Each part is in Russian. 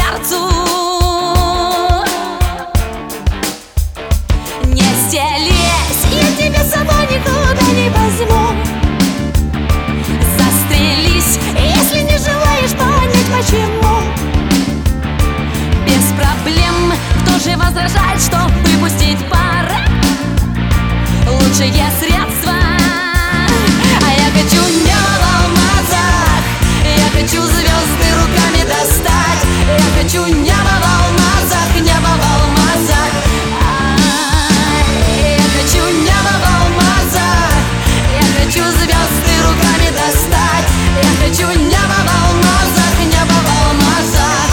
сердцу. Не стелись, я тебя с собой никуда не возьму. Застрелись, если не желаешь понять почему. Без проблем, кто же возражает, что выпустить пар? Лучшее средство. А я хочу небо в алмазах, я хочу звезды руками достать. Я хочу небо в алмазах, небо в алмазах. Я хочу небо в алмазах, я хочу звезды руками достать. Я хочу небо в алмазах, небо в алмазах.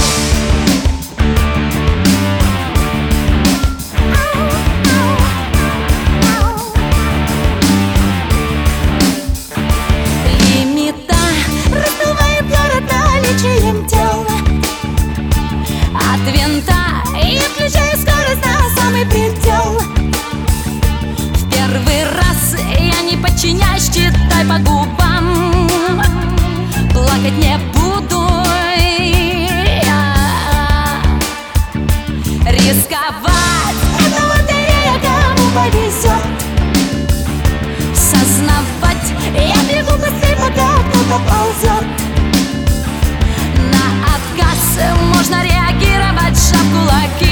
Лимита раздувает город наличием тела. От винта я включаю скорость на самый предел. В первый раз я не подчиняюсь, читай по губам. Плакать не буду я. Рисковать — это лотерея, кому повезет. Сознавать я бегу быстрее, пока кто-то ползет. На отказ можно реагировать, сжав кулаки.